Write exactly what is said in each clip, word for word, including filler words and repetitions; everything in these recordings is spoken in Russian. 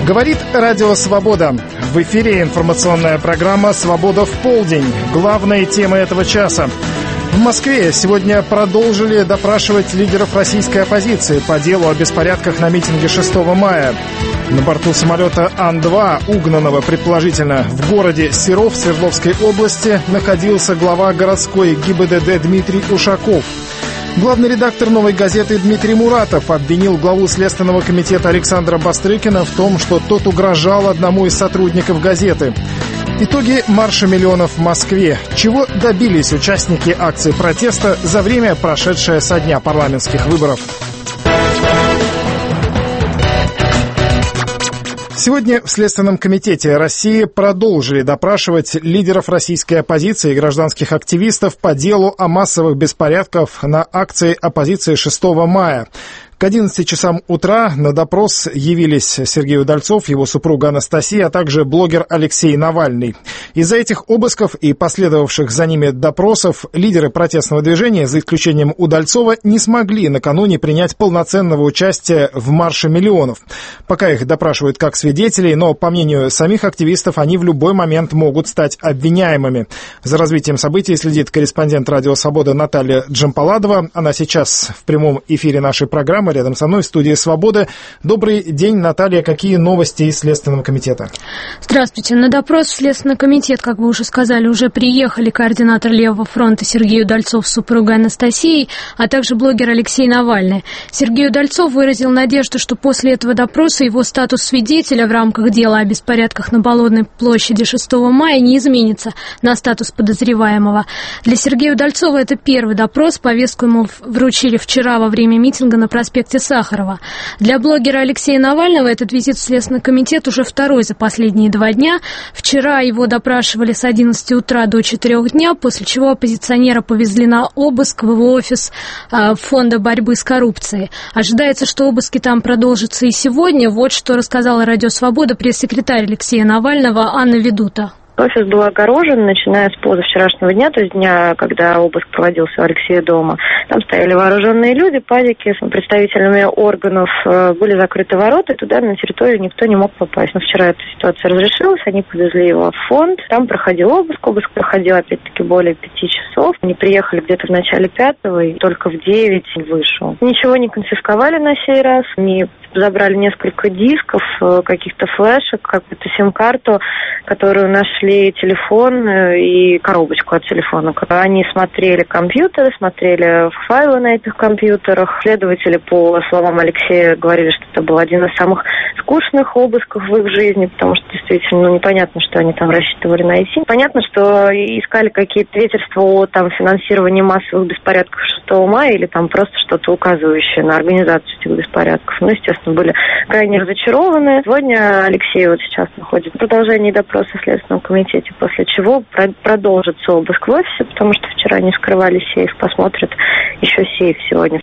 Говорит Радио Свобода. В эфире информационная программа «Свобода в полдень». Главные темы этого часа. В Москве сегодня продолжили допрашивать лидеров российской оппозиции по делу о беспорядках на митинге шестого мая. На борту самолета Ан два, угнанного предположительно в городе Серов Свердловской области, находился глава городской ГИБДД Дмитрий Ушаков. Главный редактор «Новой газеты» Дмитрий Муратов обвинил главу Следственного комитета Александра Бастрыкина в том, что тот угрожал одному из сотрудников газеты. Итоги марша миллионов в Москве. Чего добились участники акции протеста за время, прошедшее со дня парламентских выборов? Сегодня в Следственном комитете России продолжили допрашивать лидеров российской оппозиции и гражданских активистов по делу о массовых беспорядках на акции оппозиции шестого мая. К одиннадцати часам утра на допрос явились Сергей Удальцов, его супруга Анастасия, а также блогер Алексей Навальный. Из-за этих обысков и последовавших за ними допросов лидеры протестного движения, за исключением Удальцова, не смогли накануне принять полноценного участия в марше миллионов. Пока их допрашивают как свидетелей, но, по мнению самих активистов, они в любой момент могут стать обвиняемыми. За развитием событий следит корреспондент «Радио Свобода» Наталья Джампаладова. Она сейчас в прямом эфире нашей программы. Рядом со мной в студии «Свободы». Добрый день, Наталья. Какие новости из Следственного комитета? Здравствуйте. На допрос в Следственный комитет, как вы уже сказали, уже приехали координатор Левого фронта Сергей Удальцов с супругой Анастасией, а также блогер Алексей Навальный. Сергей Удальцов выразил надежду, что после этого допроса его статус свидетеля в рамках дела о беспорядках на Болотной площади шестого мая не изменится на статус подозреваемого. Для Сергея Удальцова это первый допрос. Повестку ему вручили вчера во время митинга на проспекте Сахарова. Для блогера Алексея Навального этот визит в Следственный комитет уже второй за последние два дня. Вчера его допрашивали с одиннадцати утра до четырёх дня, после чего оппозиционера повезли на обыск в его офис э, Фонда борьбы с коррупцией. Ожидается, что обыски там продолжатся и сегодня. Вот что рассказала Радио Свобода пресс-секретарь Алексея Навального Анна Ведута. Офис был огорожен, начиная с позавчерашнего дня, то есть дня, когда обыск проводился у Алексея дома. Там стояли вооруженные люди, пазики с представителями органов, были закрыты ворота, и туда на территорию никто не мог попасть. Но вчера эта ситуация разрешилась, они повезли его в фонд, там проходил обыск, обыск проходил опять-таки более пяти часов. Они приехали где-то в начале пятого и только в девять вышел. Ничего не конфисковали на сей раз, не забрали несколько дисков, каких-то флешек, какую-то сим-карту, которую нашли, телефон и коробочку от телефона. Они смотрели компьютеры, смотрели файлы на этих компьютерах. Следователи, по словам Алексея, говорили, что это был один из самых скучных обысков в их жизни, потому что действительно ну, непонятно, что они там рассчитывали найти. Понятно, что искали какие-то свидетельства о там, финансировании массовых беспорядков шестого мая или там просто что-то указывающее на организацию этих беспорядков. Ну, естественно, были крайне разочарованы. Сегодня Алексей вот сейчас находится в продолжении допроса в Следственном комитете, после чего продолжится обыск в офисе, потому что вчера не вскрывали сейф, посмотрят еще сейф сегодня.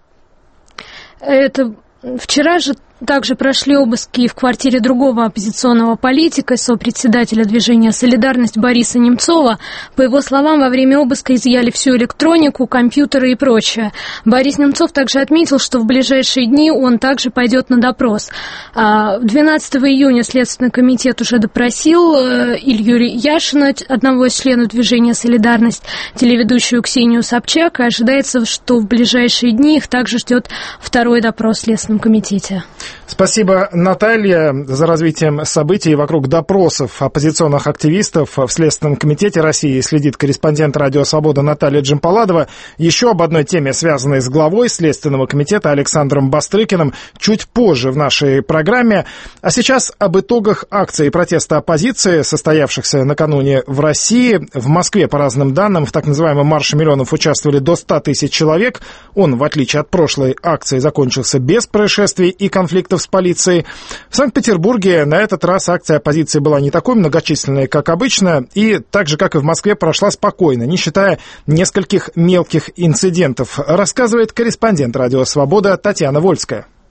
Это вчера же также прошли обыски в квартире другого оппозиционного политика, сопредседателя движения «Солидарность» Бориса Немцова. По его словам, во время обыска изъяли всю электронику, компьютеры и прочее. Борис Немцов также отметил, что в ближайшие дни он также пойдет на допрос. двенадцатого июня Следственный комитет уже допросил Илью Яшина, одного из членов движения «Солидарность», телеведущую Ксению Собчак, и ожидается, что в ближайшие дни их также ждет второй допрос в Следственном комитете. Спасибо, Наталья, за развитием событий вокруг допросов оппозиционных активистов в Следственном комитете России следит корреспондент «Радио Свобода» Наталья Джампаладова. Еще об одной теме, связанной с главой Следственного комитета Александром Бастрыкиным, чуть позже в нашей программе. А сейчас об итогах акции протеста оппозиции, состоявшихся накануне в России. В Москве, по разным данным, в так называемом марше миллионов участвовали до ста тысяч человек. Он, в отличие от прошлой акции, закончился без происшествий и конфликтов с полицией. В Санкт-Петербурге на этот раз акция оппозиции была не такой многочисленной, как обычно, и так же, как и в Москве, прошла спокойно, не считая нескольких мелких инцидентов, рассказывает корреспондент «Радио Свобода» Татьяна Вольская.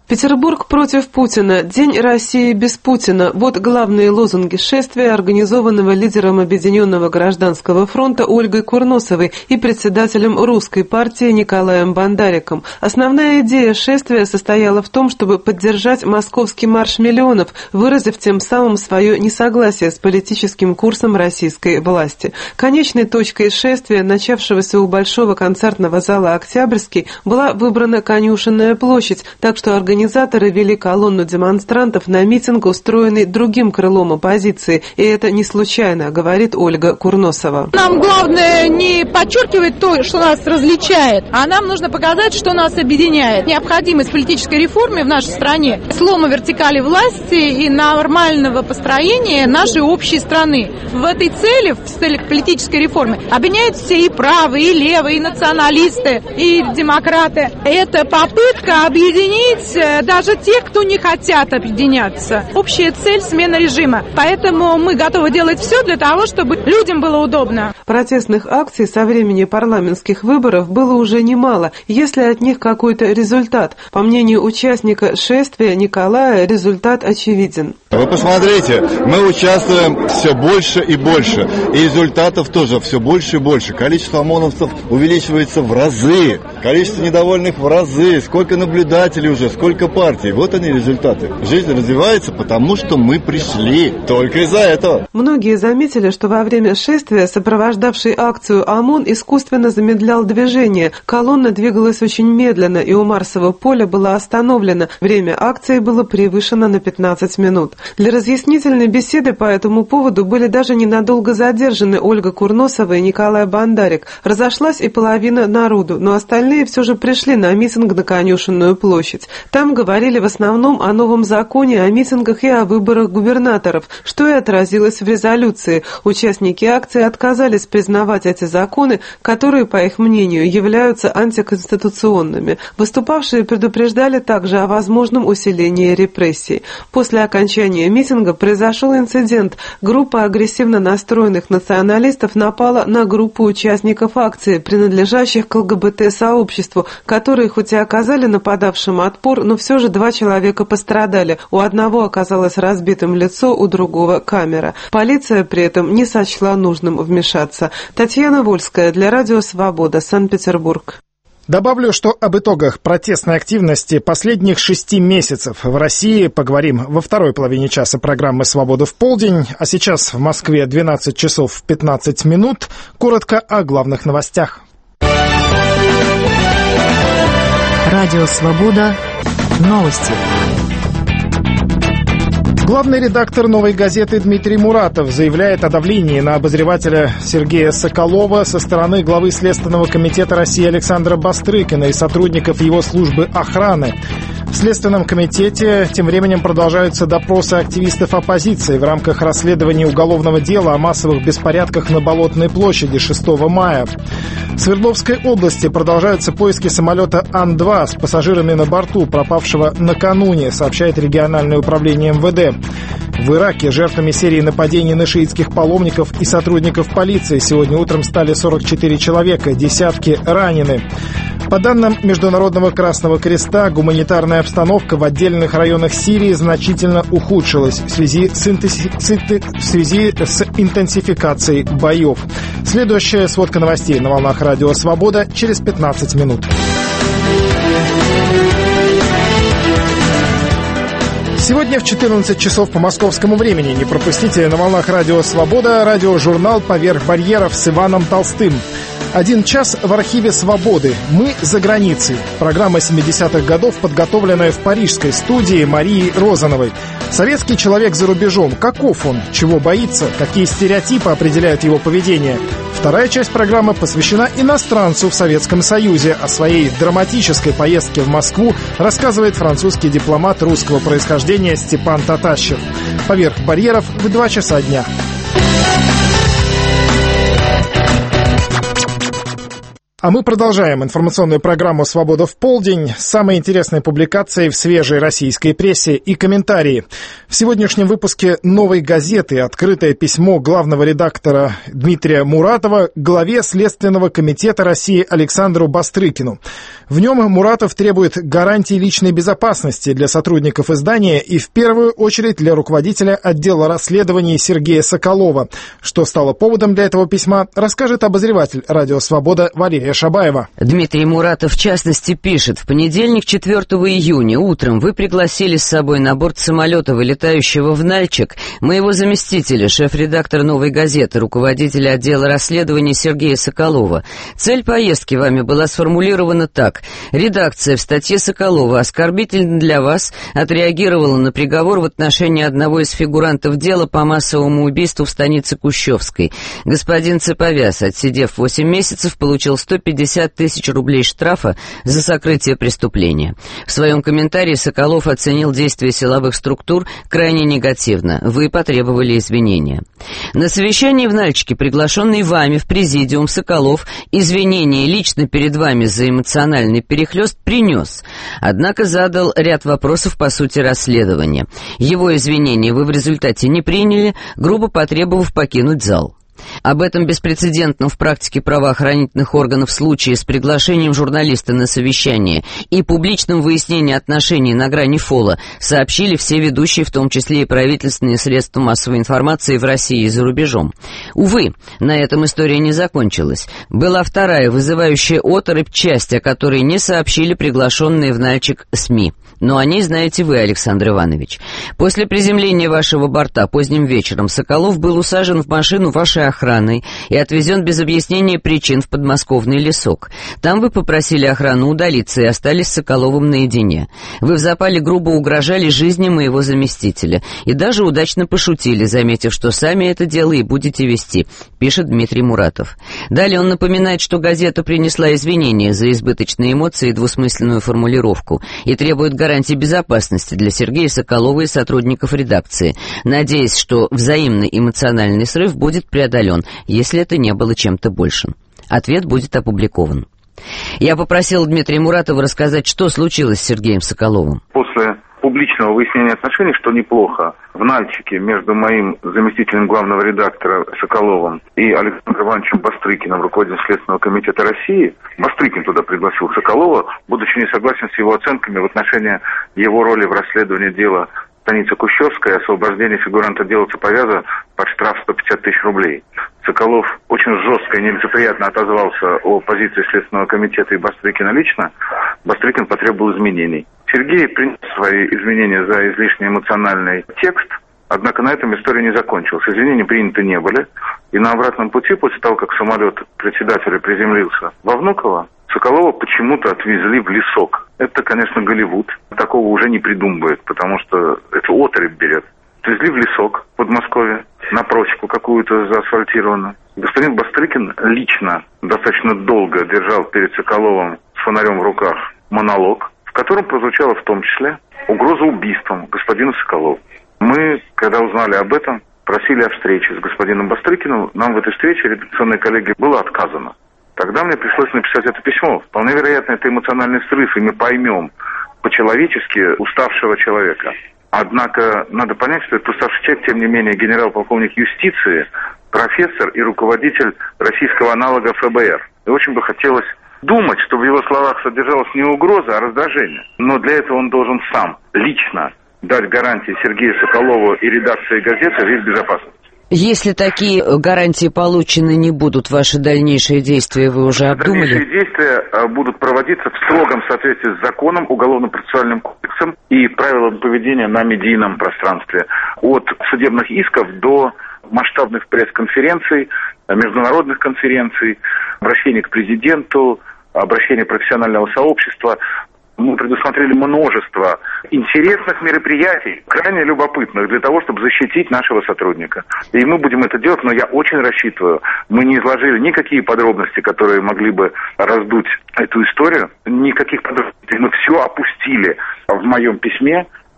Петербург против Путина. День России без Путина. Вот главные лозунги шествия, организованного лидером Объединенного гражданского фронта Ольгой Курносовой и председателем Русской партии Николаем Бандариком. Основная идея шествия состояла в том, чтобы поддержать московский марш миллионов, выразив тем самым свое несогласие с политическим курсом российской власти. Конечной точкой шествия, начавшегося у Большого концертного зала «Октябрьский», была выбрана Конюшенная площадь, так что организация Организаторы вели колонну демонстрантов на митинг, устроенный другим крылом оппозиции. И это не случайно, говорит Ольга Курносова. Нам главное не подчеркивать то, что нас различает, а нам нужно показать, что нас объединяет. Необходимость политической реформы в нашей стране, слома вертикали власти и нормального построения нашей общей страны. В этой цели, в цели политической реформы, объединяют все и правые, и левые, и националисты, и демократы. Это попытка объединить даже тех, кто не хотят объединяться. Общая цель — смена режима. Поэтому мы готовы делать все для того, чтобы людям было удобно. Протестных акций со времени парламентских выборов было уже немало, если от них какой-то результат. По мнению участника шествия Николая, результат очевиден. Вы посмотрите, мы участвуем все больше и больше, и результатов тоже все больше и больше. Количество ОМОНовцев увеличивается в разы, количество недовольных в разы, сколько наблюдателей уже, сколько партий. Вот они результаты. Жизнь развивается, потому что мы пришли. Только из-за этого. Многие заметили, что во время шествия, сопровождавший акцию ОМОН, искусственно замедлял движение. Колонна двигалась очень медленно, и у Марсового поля была остановлена. Время акции было превышено на пятнадцать минут. Для разъяснительной беседы по этому поводу были даже ненадолго задержаны Ольга Курносова и Николай Бандарик. Разошлась и половина народу, но остальные все же пришли на митинг на Конюшенную площадь. Там говорили в основном о новом законе, о митингах и о выборах губернаторов, что и отразилось в резолюции. Участники акции отказались признавать эти законы, которые, по их мнению, являются антиконституционными. Выступавшие предупреждали также о возможном усилении репрессий. После окончания митинга произошел инцидент. Группа агрессивно настроенных националистов напала на группу участников акции, принадлежащих к ЛГБТ-сообществу, которые хоть и оказали нападавшим отпор, но все же два человека пострадали. У одного оказалось разбитым лицо, у другого камера. Полиция при этом не сочла нужным вмешаться. Татьяна Вольская для Радио Свобода, Санкт-Петербург. Добавлю, что об итогах протестной активности последних шести месяцев в России поговорим во второй половине часа программы «Свобода в полдень». А сейчас в Москве двенадцать часов пятнадцать минут. Коротко о главных новостях. Радио «Свобода». Новости. Главный редактор «Новой газеты» Дмитрий Муратов заявляет о давлении на обозревателя Сергея Соколова со стороны главы Следственного комитета России Александра Бастрыкина и сотрудников его службы охраны. В Следственном комитете тем временем продолжаются допросы активистов оппозиции в рамках расследования уголовного дела о массовых беспорядках на Болотной площади шестого мая. В Свердловской области продолжаются поиски самолета Ан два с пассажирами на борту, пропавшего накануне, сообщает региональное управление эм вэ дэ. В Ираке жертвами серии нападений на шиитских паломников и сотрудников полиции сегодня утром стали сорок четыре человека, десятки ранены. По данным Международного Красного Креста, гуманитарная обстановка в отдельных районах Сирии значительно ухудшилась в связи с, интенси... в связи с интенсификацией боев. Следующая сводка новостей на волнах Радио Свобода через пятнадцать минут. Сегодня в четырнадцать часов по московскому времени. Не пропустите на волнах Радио Свобода радиожурнал «Поверх барьеров» с Иваном Толстым. Один час в архиве «Свободы». Мы за границей. Программа семидесятых годов, подготовленная в парижской студии Марии Розановой. Советский человек за рубежом. Каков он? Чего боится? Какие стереотипы определяют его поведение? Вторая часть программы посвящена иностранцу в Советском Союзе. О своей драматической поездке в Москву рассказывает французский дипломат русского происхождения Степан Татащев. «Поверх барьеров» в два часа дня. А мы продолжаем информационную программу «Свобода в полдень». Самые интересные публикации в свежей российской прессе и комментарии. В сегодняшнем выпуске «Новой газеты» открытое письмо главного редактора Дмитрия Муратова главе Следственного комитета России Александру Бастрыкину. В нем Муратов требует гарантий личной безопасности для сотрудников издания и в первую очередь для руководителя отдела расследований Сергея Соколова. Что стало поводом для этого письма, расскажет обозреватель «Радио Свобода» Валерия Шабаева. Дмитрий Муратов, в частности, пишет: в понедельник, четвёртого июня, утром вы пригласили с собой на борт самолета, вылетающего в Нальчик, моего заместителя, шеф-редактора «Новой газеты», руководителя отдела расследований Сергея Соколова. Цель поездки вами была сформулирована так: редакция в статье Соколова оскорбительно для вас отреагировала на приговор в отношении одного из фигурантов дела по массовому убийству в станице Кущевской. Господин Цеповяз, отсидев восемь месяцев, получил сто пятьдесят тысяч рублей штрафа за сокрытие преступления. В своем комментарии Соколов оценил действия силовых структур крайне негативно. Вы потребовали извинения. На совещании в Нальчике, приглашенный вами в президиум, Соколов извинения лично перед вами за эмоциональный перехлёст принес. Однако задал ряд вопросов по сути расследования. Его извинения вы в результате не приняли, грубо потребовав покинуть зал. Об этом беспрецедентном в практике правоохранительных органов случае с приглашением журналиста на совещание и публичным выяснением отношений на грани фола сообщили все ведущие, в том числе и правительственные средства массовой информации в России и за рубежом. Увы, на этом история не закончилась. Была вторая, вызывающая оторопь, часть, о которой не сообщили приглашенные в Нальчик СМИ. Но о ней знаете вы, Александр Иванович. После приземления вашего борта поздним вечером Соколов был усажен в машину вашей охраной и отвезен без объяснения причин в подмосковный лесок. Там вы попросили охрану удалиться и остались с Соколовым наедине. Вы в запале грубо угрожали жизни моего заместителя и даже удачно пошутили, заметив, что сами это дело и будете вести, пишет Дмитрий Муратов. Далее он напоминает, что газета принесла извинения за избыточные эмоции и двусмысленную формулировку и требует гарантий безопасности для Сергея Соколова и сотрудников редакции, надеясь, что взаимный эмоциональный срыв будет преодолен, если это не было чем-то большим. Ответ будет опубликован. Я попросил Дмитрия Муратова рассказать, что случилось с Сергеем Соколовым. После публичного выяснения отношений, что неплохо, в Нальчике между моим заместителем главного редактора Соколовым и Александром Ивановичем Бастрыкиным, руководителем Следственного комитета России, Бастрыкин туда пригласил Соколова, будучи не согласен с его оценками в отношении его роли в расследовании дела станицы Кущевская, освобождение фигуранта дела Цеповяза под штраф сто пятьдесят тысяч рублей. Соколов очень жестко и нелицеприятно отозвался о позиции Следственного комитета и Бастрыкина лично. Бастрыкин потребовал изменений. Сергей принес свои изменения за излишне эмоциональный текст, однако на этом история не закончилась. Извинения приняты не были, и на обратном пути, после того, как самолет председателя приземлился во Внуково, Соколова почему-то отвезли в лесок. Это, конечно, Голливуд. Такого уже не придумывает, потому что это оторопь берет. Отвезли в лесок в Подмосковье, на просеку какую-то заасфальтированную. Господин Бастрыкин лично достаточно долго держал перед Соколовым с фонарем в руках монолог, в котором прозвучала в том числе угроза убийством господина Соколова. Мы, когда узнали об этом, просили о встрече с господином Бастрыкиным. Нам в этой встрече редакционной коллеге было отказано. Тогда мне пришлось написать это письмо. Вполне вероятно, это эмоциональный срыв, и мы поймем по-человечески уставшего человека. Однако надо понять, что этот уставший человек, тем не менее, генерал-полковник юстиции, профессор и руководитель российского аналога эф бэ эр. И очень бы хотелось думать, что в его словах содержалась не угроза, а раздражение. Но для этого он должен сам, лично, дать гарантии Сергею Соколову и редакции газеты в их безопасности. Если такие гарантии получены не будут, ваши дальнейшие действия вы уже обдумали? Дальнейшие действия будут проводиться в строгом соответствии с законом, уголовно-процессуальным кодексом и правилам поведения на медийном пространстве. От судебных исков до масштабных пресс-конференций, международных конференций, обращений к президенту, обращений профессионального сообщества. Мы предусмотрели множество интересных мероприятий, крайне любопытных, для того, чтобы защитить нашего сотрудника. И мы будем это делать, но я очень рассчитываю. Мы не изложили никакие подробности, которые могли бы раздуть эту историю. Никаких подробностей. Мы все опустили в моем письме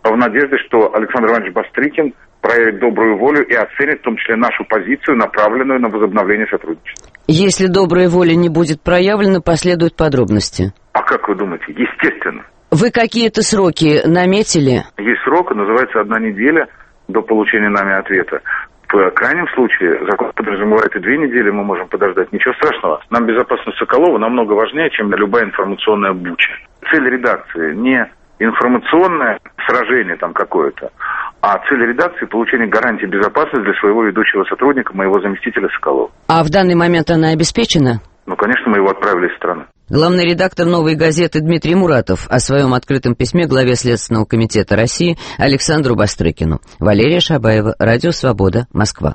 в надежде, что Александр Иванович Бастрыкин проявит добрую волю и оценит в том числе нашу позицию, направленную на возобновление сотрудничества. Если добрая воля не будет проявлена, последуют подробности. А как вы думаете? Естественно. Вы какие-то сроки наметили? Есть срок, называется одна неделя до получения нами ответа. В крайнем случае, закон подразумевает и две недели, мы можем подождать. Ничего страшного. Нам безопасность Соколова намного важнее, чем любая информационная буча. Цель редакции не информационное сражение там какое-то, а цель редакции – получение гарантии безопасности для своего ведущего сотрудника, моего заместителя Соколова. А в данный момент она обеспечена? Ну, конечно, мы его отправили из страны. Главный редактор «Новой газеты» Дмитрий Муратов о своем открытом письме главе Следственного комитета России Александру Бастрыкину. Валерия Шабаева, Радио Свобода, Москва.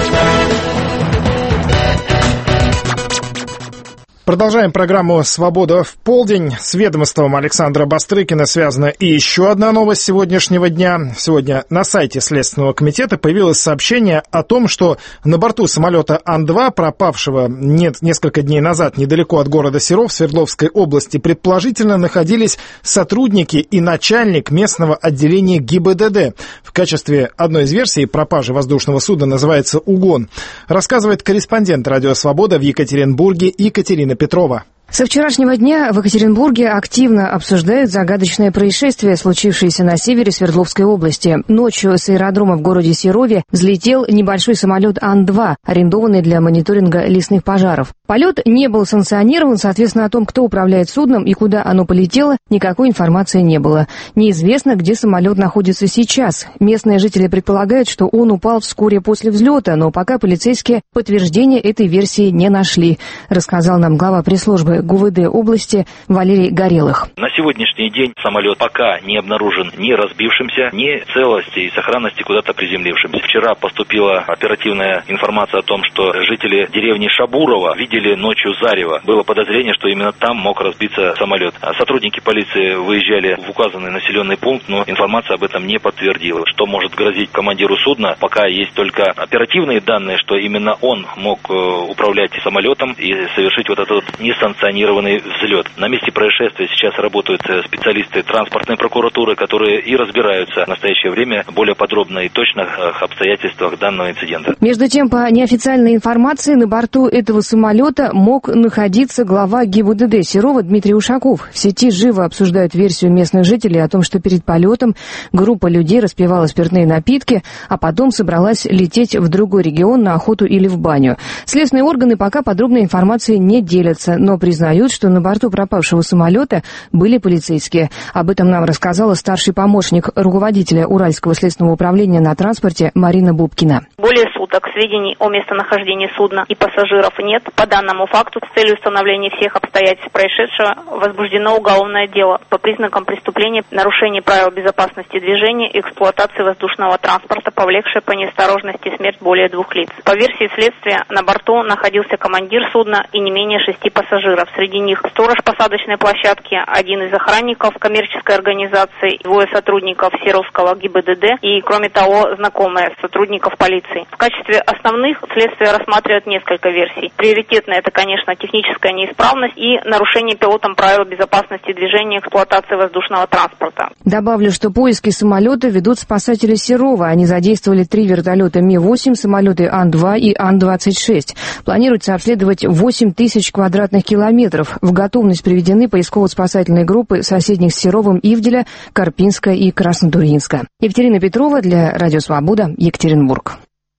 Продолжаем программу «Свобода в полдень». С ведомством Александра Бастрыкина связана и еще одна новость сегодняшнего дня. Сегодня на сайте Следственного комитета появилось сообщение о том, что на борту самолета Ан два, пропавшего нет, несколько дней назад недалеко от города Серов Свердловской области, предположительно находились сотрудники и начальник местного отделения ГИБДД. В качестве одной из версий пропажи воздушного судна называется «Угон». Рассказывает корреспондент «Радио Свобода» в Екатеринбурге Екатерина Петрова. Со вчерашнего дня в Екатеринбурге активно обсуждают загадочное происшествие, случившееся на севере Свердловской области. Ночью с аэродрома в городе Серове взлетел небольшой самолет Ан два, арендованный для мониторинга лесных пожаров. Полет не был санкционирован, соответственно, о том, кто управляет судном и куда оно полетело, никакой информации не было. Неизвестно, где самолет находится сейчас. Местные жители предполагают, что он упал вскоре после взлета, но пока полицейские подтверждения этой версии не нашли, рассказал нам глава пресс-службы ГУВД области Валерий Горелых. На сегодняшний день самолет пока не обнаружен ни разбившимся, ни целости и сохранности куда-то приземлившимся. Вчера поступила оперативная информация о том, что жители деревни Шабурова видели ночью зарево. Было подозрение, что именно там мог разбиться самолет. Сотрудники полиции выезжали в указанный населенный пункт, но информация об этом не подтвердила. Что может грозить командиру судна, пока есть только оперативные данные, что именно он мог управлять самолетом и совершить вот этот несанкционированный взлет. На месте происшествия сейчас работают специалисты транспортной прокуратуры, которые и разбираются в настоящее время более подробно и точно в обстоятельствах данного инцидента. Между тем, по неофициальной информации, на борту этого самолета мог находиться глава ГИБДД Серова Дмитрий Ушаков. В сети живо обсуждают версию местных жителей о том, что перед полетом группа людей распивала спиртные напитки, а потом собралась лететь в другой регион на охоту или в баню. Следственные органы пока подробной информацией не делятся, но признают, что на борту пропавшего самолета были полицейские. Об этом нам рассказала старший помощник руководителя Уральского следственного управления на транспорте Марина Бубкина. Более суток сведений о местонахождении судна и пассажиров нет. По данному факту с целью установления всех обстоятельств происшедшего возбуждено уголовное дело по признакам преступления нарушения правил безопасности движения и эксплуатации воздушного транспорта, повлекшее по неосторожности смерть более двух лиц. По версии следствия, на борту находился командир судна и не менее шести пассажиров. Среди них сторож посадочной площадки, один из охранников коммерческой организации, двое сотрудников Серовского ГИБДД и, кроме того, знакомые сотрудников полиции. В качестве основных следствие рассматривает несколько версий. Приоритетная это, конечно, техническая неисправность и нарушение пилотом правил безопасности движения и эксплуатации воздушного транспорта. Добавлю, что поиски самолета ведут спасатели Серова. Они задействовали три вертолета Ми восемь, самолеты Ан два и Ан двадцать шесть. Планируется обследовать восемь тысяч квадратных километров. В готовность приведены поисково-спасательные группы соседних с Серовым Ивделя, Карпинска и Краснотурьинска. Екатерина Петрова для Радио Свобода, Екатеринбург.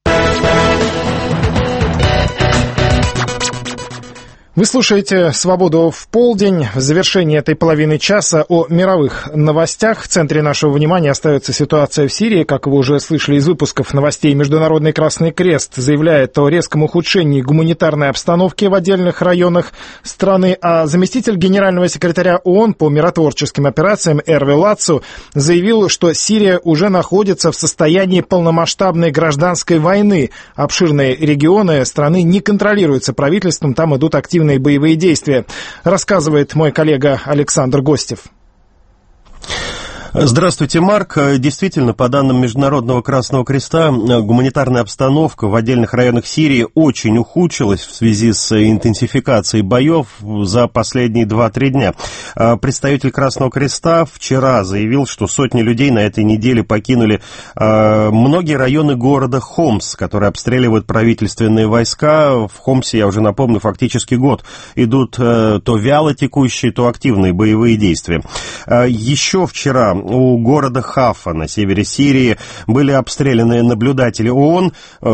Вы слушаете «Свободу в полдень». В завершении этой половины часа о мировых новостях. В центре нашего внимания остается ситуация в Сирии. Как вы уже слышали из выпусков новостей, Международный Красный Крест заявляет о резком ухудшении гуманитарной обстановки в отдельных районах страны. А заместитель генерального секретаря ООН по миротворческим операциям Эрви Лацу заявил, что Сирия уже находится в состоянии полномасштабной гражданской войны. Обширные регионы страны не контролируются правительством, там идут активные боевые действия, рассказывает мой коллега Александр Гостев. Здравствуйте, Марк. Действительно, по данным Международного Красного Креста, гуманитарная обстановка в отдельных районах Сирии очень ухудшилась в связи с интенсификацией боев за последние два-три дня. Представитель Красного Креста вчера заявил, что сотни людей на этой неделе покинули многие районы города Хомс, которые обстреливают правительственные войска. В Хомсе, я уже напомню, фактически год идут то вяло текущие, то активные боевые действия. Еще вчера у города Хафа на севере Сирии были обстреляны наблюдатели ООН.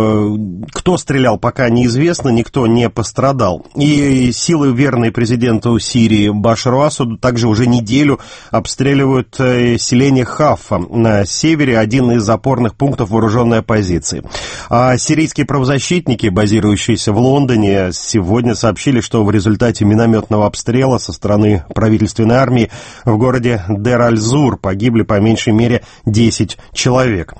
Кто стрелял, пока неизвестно, никто не пострадал. И силы, верные президенту Сирии Башару Асаду, также уже неделю обстреливают селение Хафа на севере, один из опорных пунктов вооруженной оппозиции. А сирийские правозащитники, базирующиеся в Лондоне, сегодня сообщили, что в результате минометного обстрела со стороны правительственной армии в городе Дер-аль-Зур погибли по меньшей мере десять человек.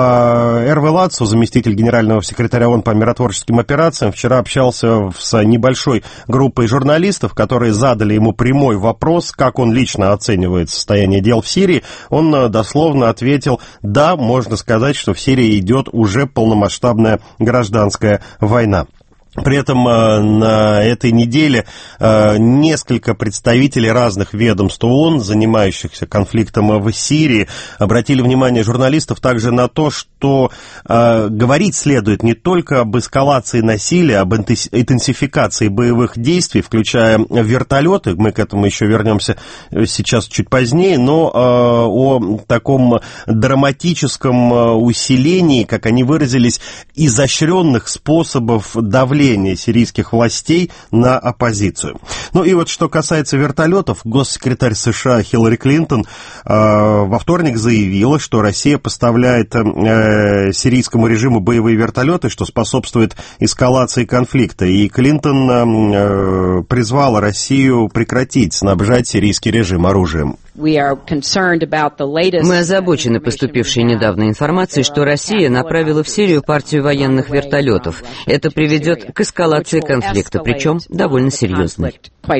Эрве Ладсу, заместитель генерального секретаря ООН по миротворческим операциям, вчера общался с небольшой группой журналистов, которые задали ему прямой вопрос, как он лично оценивает состояние дел в Сирии. Он дословно ответил: да, можно сказать, что в Сирии идет уже полномасштабная гражданская война. При этом на этой неделе несколько представителей разных ведомств ООН, занимающихся конфликтом в Сирии, обратили внимание журналистов также на то, что говорить следует не только об эскалации насилия, об интенсификации боевых действий, включая вертолеты, мы к этому еще вернемся сейчас чуть позднее, но о таком драматическом усилении, как они выразились, изощренных способов давления сирийских властей на оппозицию. Ну и вот что касается вертолетов, госсекретарь США Хиллари Клинтон э, во вторник заявила, что Россия поставляет э, сирийскому режиму боевые вертолеты, что способствует эскалации конфликта. И Клинтон э, призвала Россию прекратить снабжать сирийский режим оружием. Мы озабочены поступившей недавно информацией, что Россия направила в Сирию партию военных вертолетов. Это приведет к эскалации конфликта, причем довольно серьезной.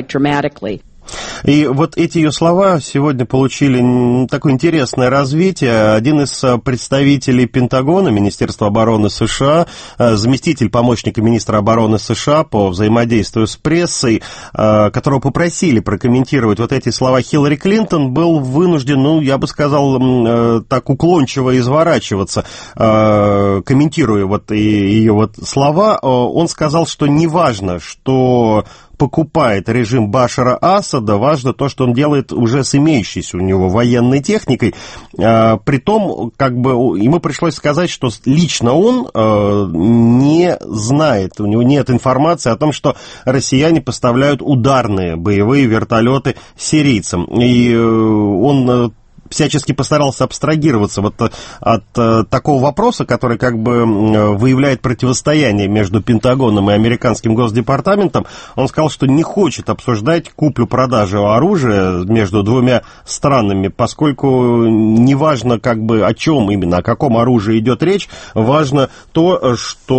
И вот эти ее слова сегодня получили такое интересное развитие. Один из представителей Пентагона, Министерства обороны США, заместитель помощника министра обороны США по взаимодействию с прессой, которого попросили прокомментировать вот эти слова Хиллари Клинтон, был вынужден, ну, я бы сказал, так уклончиво изворачиваться, комментируя вот ее вот слова. Он сказал, что неважно, что покупает режим Башара Асада, важно то, что он делает уже с имеющейся у него военной техникой. А, притом, как бы, ему пришлось сказать, что лично он а, не знает, у него нет информации о том, что россияне поставляют ударные боевые вертолеты сирийцам. И он всячески постарался абстрагироваться вот от, от такого вопроса, который как бы выявляет противостояние между Пентагоном и американским Госдепартаментом. Он сказал, что не хочет обсуждать куплю-продажу оружия между двумя странами, поскольку неважно как бы о чем именно, о каком оружии идет речь, важно то,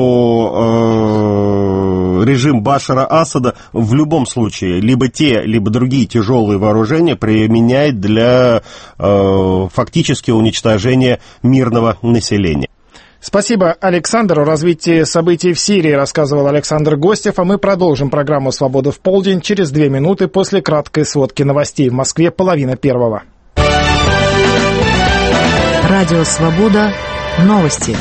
что э, режим Башара Асада в любом случае либо те, либо другие тяжелые вооружения применяет для э, фактически уничтожение мирного населения. Спасибо, Александр. О развитии событий в Сирии рассказывал Александр Гостев, а мы продолжим программу «Свобода в полдень» через две минуты после краткой сводки новостей. В Москве половина первого. Радио «Свобода». Новости.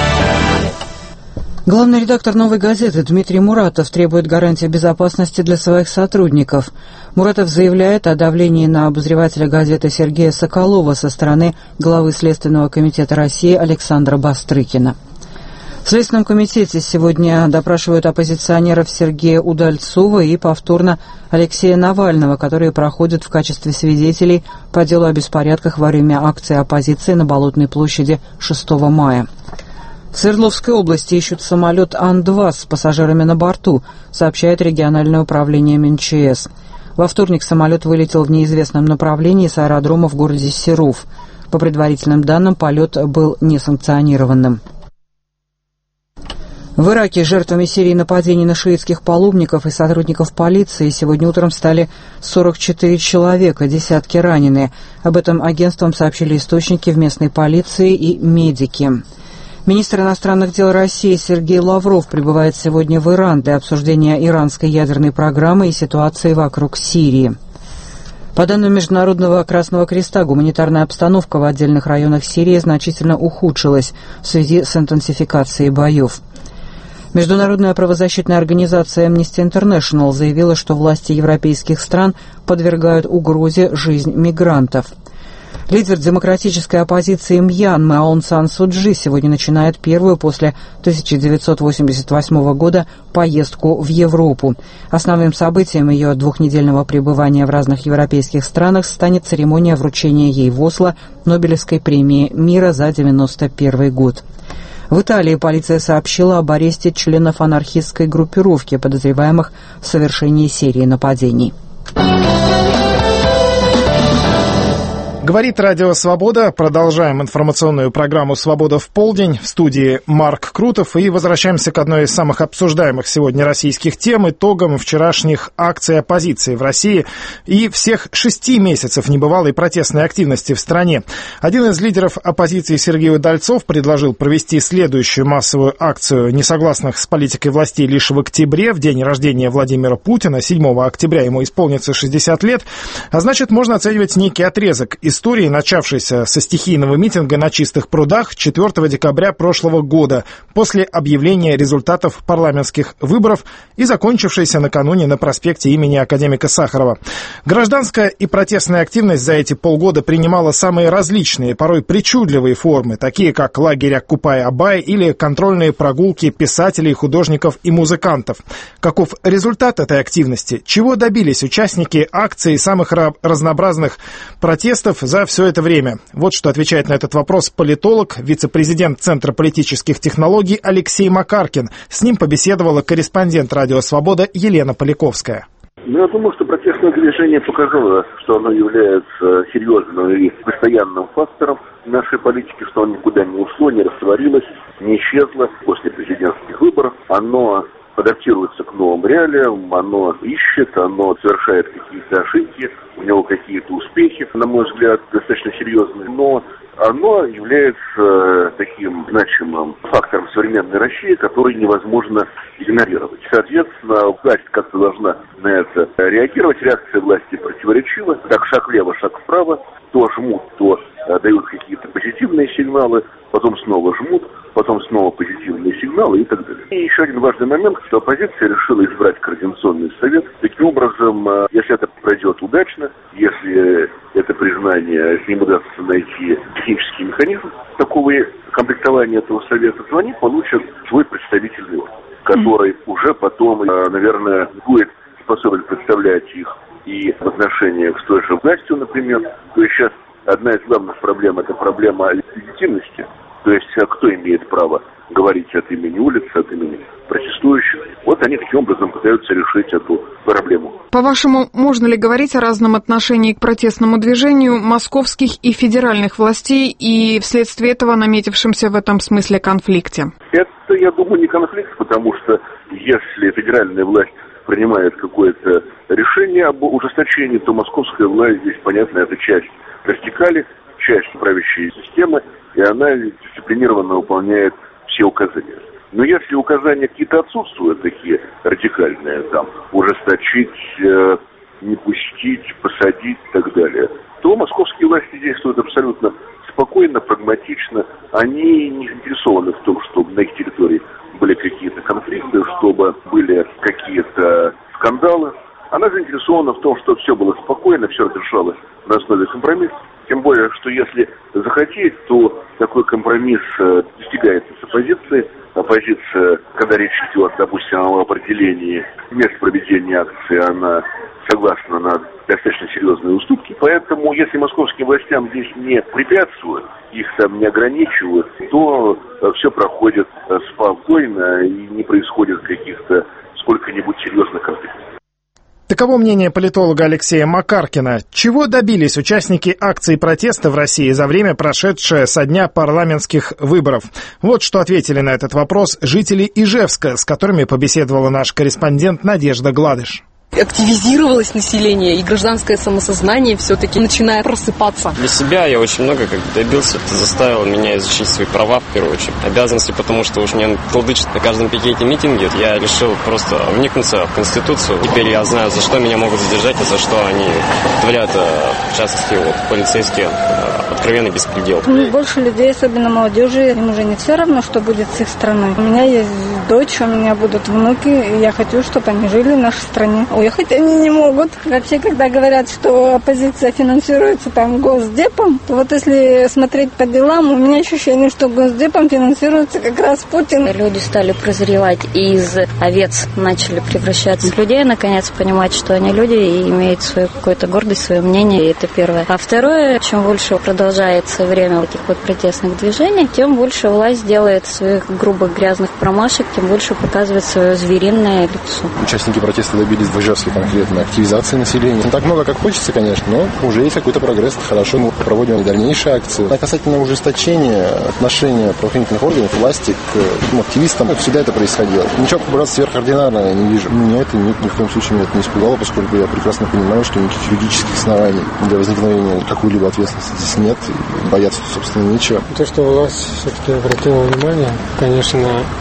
Главный редактор «Новой газеты» Дмитрий Муратов требует гарантий безопасности для своих сотрудников. Муратов заявляет о давлении на обозревателя газеты Сергея Соколова со стороны главы Следственного комитета России Александра Бастрыкина. В Следственном комитете сегодня допрашивают оппозиционеров Сергея Удальцова и повторно Алексея Навального, которые проходят в качестве свидетелей по делу о беспорядках во время акции оппозиции на Болотной площади шестого мая. В Свердловской области ищут самолет Ан два с пассажирами на борту, сообщает региональное управление МЧС. Во вторник самолет вылетел в неизвестном направлении с аэродрома в городе Серов. По предварительным данным, полет был несанкционированным. В Ираке жертвами серии нападений на шиитских паломников и сотрудников полиции сегодня утром стали сорок четыре человека, десятки ранены. Об этом агентствам сообщили источники в местной полиции и медики. Министр иностранных дел России Сергей Лавров прибывает сегодня в Иран для обсуждения иранской ядерной программы и ситуации вокруг Сирии. По данным Международного Красного Креста, гуманитарная обстановка в отдельных районах Сирии значительно ухудшилась в связи с интенсификацией боев. Международная правозащитная организация Amnesty International заявила, что власти европейских стран подвергают угрозе жизнь мигрантов. Лидер демократической оппозиции Мьянмы Аун Сан Су Чжи сегодня начинает первую после тысяча девятьсот восемьдесят восьмого года поездку в Европу. Основным событием ее двухнедельного пребывания в разных европейских странах станет церемония вручения ей в Осло Нобелевской премии мира за девяносто первый год. В Италии полиция сообщила об аресте членов анархистской группировки, подозреваемых в совершении серии нападений. Говорит Радио Свобода. Продолжаем информационную программу «Свобода в полдень». В студии Марк Крутов. И возвращаемся к одной из самых обсуждаемых сегодня российских тем, итогам вчерашних акций оппозиции в России и всех шести месяцев небывалой протестной активности в стране. Один из лидеров оппозиции Сергей Удальцов предложил провести следующую массовую акцию несогласных с политикой властей лишь в октябре, в день рождения Владимира Путина. седьмого октября ему исполнится шестьдесят лет. А значит, можно оценивать некий отрезок из истории, начавшейся со стихийного митинга на Чистых прудах четвёртого декабря прошлого года, после объявления результатов парламентских выборов и закончившейся накануне на проспекте имени академика Сахарова. Гражданская и протестная активность за эти полгода принимала самые различные, порой причудливые формы, такие как лагерь Оккупай-Абай или контрольные прогулки писателей, художников и музыкантов. Каков результат этой активности? Чего добились участники акций самых разнообразных протестов за все это время? Вот что отвечает на этот вопрос политолог, вице-президент Центра политических технологий Алексей Макаркин. С ним побеседовала корреспондент «Радио Свобода» Елена Поляковская. Ну, я думаю, что протестное движение показало, что оно является серьезным и постоянным фактором нашей политики, что оно никуда не ушло, не растворилось, не исчезло после президентских выборов. Оно адаптируется к новым реалиям, оно ищет, оно совершает какие-то ошибки, у него какие-то успехи, на мой взгляд, достаточно серьезные, но оно является таким значимым фактором современной России, который невозможно игнорировать. Соответственно, власть как-то должна на это реагировать. Реакция власти противоречива. Так, шаг влево, шаг вправо. То жмут, то дают какие-то позитивные сигналы, потом снова жмут, потом снова позитивные сигналы и так далее. И еще один важный момент, что оппозиция решила избрать Координационный совет. Таким образом, если это пройдет удачно, если это признание, с ним удастся найти технический механизм такого комплектования этого совета, то они получат свой представительный орган, который уже потом, наверное, будет способен представлять их и в отношениях с той же властью, например. То есть сейчас одна из главных проблем – это проблема легитимности. То есть кто имеет право говорить от имени улицы, от имени протестующих. Вот они таким образом пытаются решить эту проблему. По-вашему, можно ли говорить о разном отношении к протестному движению московских и федеральных властей и вследствие этого наметившемся в этом смысле конфликте? Это, я думаю, не конфликт, потому что если федеральная власть принимает какое-то решение об ужесточении, то московская власть здесь, понятно, это часть вертикали, часть правящей системы, и она дисциплинированно выполняет все указания. Но если указания какие-то отсутствуют, такие радикальные, там, ужесточить, э, не пустить, посадить и так далее, то московские власти действуют абсолютно спокойно, прагматично. Они не заинтересованы в том, чтобы на их территории были какие-то конфликты, чтобы были какие-то скандалы. Она заинтересована в том, чтобы все было спокойно, все разрешалось на основе компромисса. Тем более, что если захотеть, то такой компромисс достигается с оппозицией. Оппозиция, когда речь идет, допустим, о определении мест проведения акции, она согласна на достаточно серьезные уступки. Поэтому, если московским властям здесь не препятствуют, их там не ограничивают, то все проходит спокойно и не происходит каких-то сколько-нибудь серьезных конфликтов. Таково мнение политолога Алексея Макаркина. Чего добились участники акций протеста в России за время, прошедшее со дня парламентских выборов? Вот что ответили на этот вопрос жители Ижевска, с которыми побеседовала наш корреспондент Надежда Гладыш. Активизировалось население, и гражданское самосознание все-таки начинает просыпаться. Для себя я очень много как бы добился. Это заставило меня изучить свои права, в первую очередь. Обязанности, потому что уж мне толдычат на каждом пикете, митинге. Я решил просто вникнуться в Конституцию. Теперь я знаю, за что меня могут задержать, и за что они творят, в частности, вот, полицейские, откровенный беспредел. Больше людей, особенно молодежи, им уже не все равно, что будет с их страной. У меня есть дочь, у меня будут внуки, и я хочу, чтобы они жили в нашей стране. Уехать они не могут. Вообще, когда говорят, что оппозиция финансируется там Госдепом, то вот если смотреть по делам, у меня ощущение, что Госдепом финансируется как раз Путин. Люди стали прозревать и из овец начали превращаться в людей, наконец понимать, что они люди и имеют свою какую-то гордость, свое мнение, и это первое. А второе, чем больше продолжается время таких вот протестных движений, тем больше власть делает своих грубых грязных промашек, тем больше показывает свое звериное лицо. Участники протеста добились в Ижевске конкретно активизации населения. Не так много, как хочется, конечно, но уже есть какой-то прогресс. Это хорошо, мы проводим и дальнейшие акции. А касательно ужесточения отношения правоохранительных органов, власти к ну, активистам, всегда это происходило. Ничего, брат, сверхординарного я не вижу. Меня это ни, ни в коем случае меня это не испугало, поскольку я прекрасно понимаю, что никаких юридических оснований для возникновения какой-либо ответственности здесь нет. И бояться, собственно, нечего. То, что власть все-таки обратила внимание, конечно,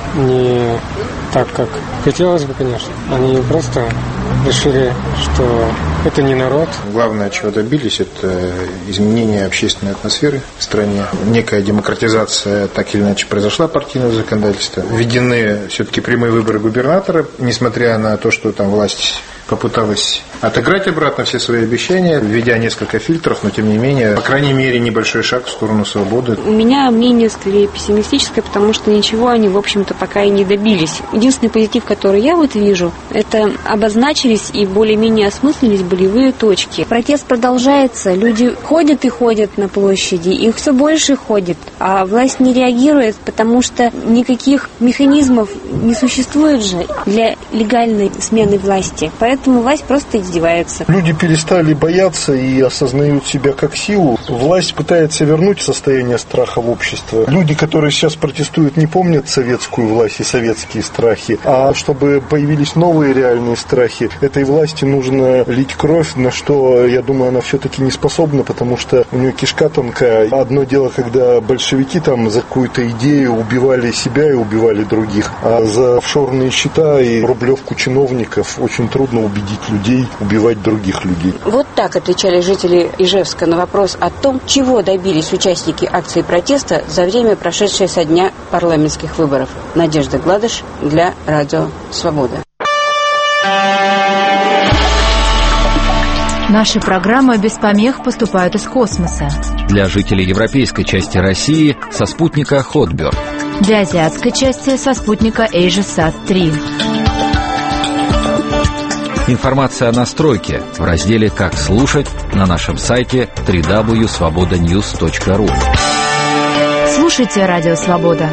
не так, как хотелось бы, конечно. Они просто решили, что это не народ. Главное, чего добились, это изменение общественной атмосферы в стране. Некая демократизация так или иначе произошла партийного законодательства. Введены все-таки прямые выборы губернатора, несмотря на то, что там власть попыталась отыграть обратно все свои обещания, введя несколько фильтров, но тем не менее, по крайней мере, небольшой шаг в сторону свободы. У меня мнение скорее пессимистическое, потому что ничего они, в общем-то, пока и не добились. Единственный позитив, который я вот вижу, это обозначились и более-менее осмыслились болевые точки. Протест продолжается, люди ходят и ходят на площади, их все больше ходит, а власть не реагирует, потому что никаких механизмов не существует же для легальной смены власти. Поэтому власть просто издевается. Люди перестали бояться и осознают себя как силу. Власть пытается вернуть состояние страха в общество. Люди, которые сейчас протестуют, не помнят советскую власть и советские страхи. А чтобы появились новые реальные страхи, этой власти нужно лить кровь, на что, я думаю, она все-таки не способна, потому что у нее кишка тонкая. Одно дело, когда большевики там за какую-то идею убивали себя и убивали других, а за офшорные счета и рублевку чиновников очень трудно убедить людей убивать других людей. Вот так отвечали жители Ижевска на вопрос о том, чего добились участники акции протеста за время, прошедшее со дня парламентских выборов. Надежда Гладыш для Радио Свобода. Наши программы без помех поступают из космоса. Для жителей европейской части России со спутника Хотберд. Для азиатской части со спутника AsiaSat три. Информация о настройке в разделе «Как слушать» на нашем сайте дабл ю дабл ю дабл ю точка свобода ньюс точка ру. Слушайте Радио Свобода.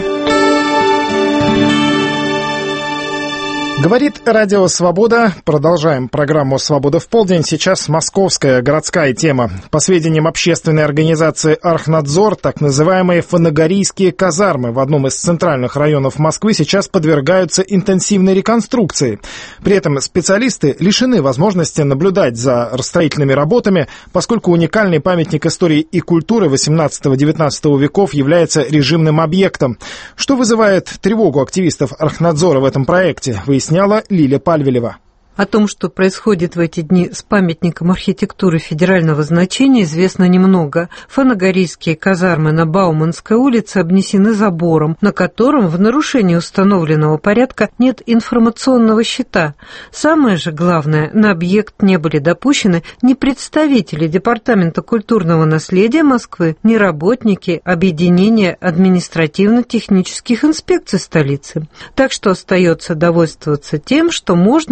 Говорит Радио Свобода. Продолжаем программу «Свобода в полдень». Сейчас московская городская тема. По сведениям общественной организации «Архнадзор», так называемые фанагорийские казармы в одном из центральных районов Москвы сейчас подвергаются интенсивной реконструкции. При этом специалисты лишены возможности наблюдать за строительными работами, поскольку уникальный памятник истории и культуры восемнадцатого-девятнадцатого веков является режимным объектом. Что вызывает тревогу активистов Архнадзора в этом проекте, выясняется Лиля Пальвелева. О том, что происходит в эти дни с памятником архитектуры федерального значения, известно немного. Фанагорийские казармы на Бауманской улице обнесены забором, на котором в нарушении установленного порядка нет информационного щита. Самое же главное, на объект не были допущены ни представители Департамента культурного наследия Москвы, ни работники объединения административно-технических инспекций столицы. Так что остается довольствоваться тем, что можно разглядеть